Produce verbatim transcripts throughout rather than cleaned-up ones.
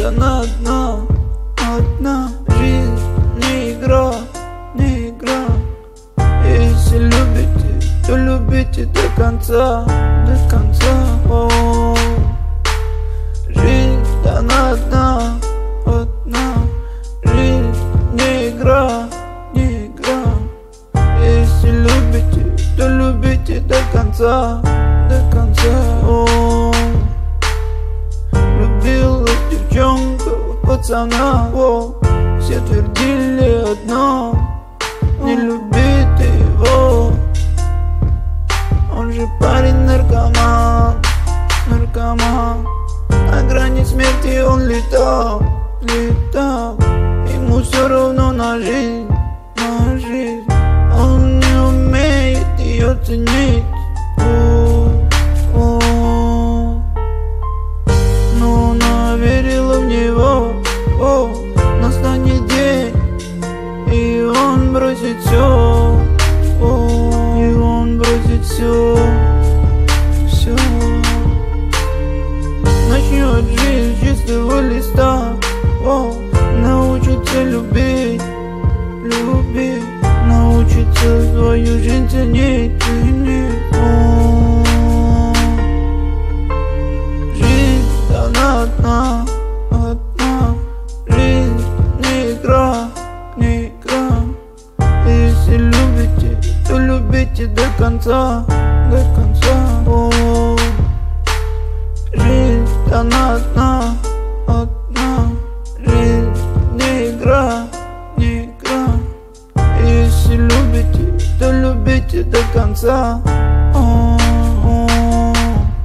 она одна, одна. Жизнь не игра, не игра. Если любите, то любите до конца, до конца. О-о-о. Жизнь она одна, одна. Жизнь не игра, не игра. Если любите, то любите до конца, до конца. О-о-о. Любила девчонка пацана, о, все твердили одно: не люби ты его, он же парень наркоман, наркоман. На грани смерти он летал, летал. Ему все равно на жизнь, на жизнь. Он не умеет ее ценить. О, о. Но она верила в него. О, настанет день, и он бросит все. О, и он бросит все, все. Начнет жизнь с чистого листа. О, научится любить, любить. Научится свою жизнь ценить, ценить. О, жизнь она одна, одна. Жизнь не игра, не игра. Если любите, то любите до конца, до конца. О, жизнь она одна, одна. Жизнь не игра, не игра. Если любите, то любите до конца. О-о-о.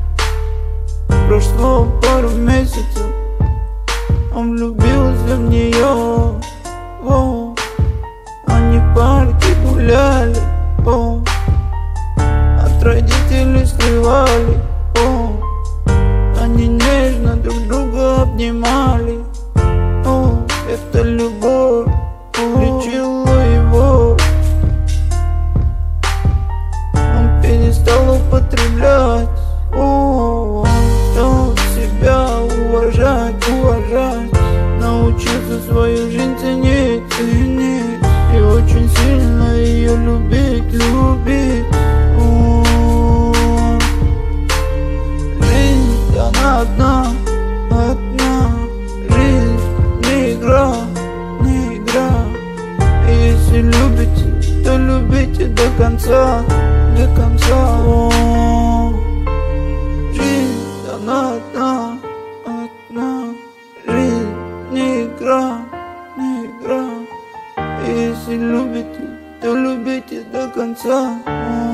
Прошло пару месяцев, он влюбился в нее. О, они в парке гуляли. О, от родителей скрывали. О, они нежно друг друга обнимали. О, это любовь лечила его. Он перестал употреблять. О, он стал себя уважать, уважать. Научился свою жизнь ценить, ценить. И очень сильно ее любить, любить. О, жизнь она одна, одна. Жизнь не игра, не игра. Если любите, то любите до конца, до конца. О, жизнь она одна, одна. Жизнь не игра, не игра. Если любите, то любите до конца. О.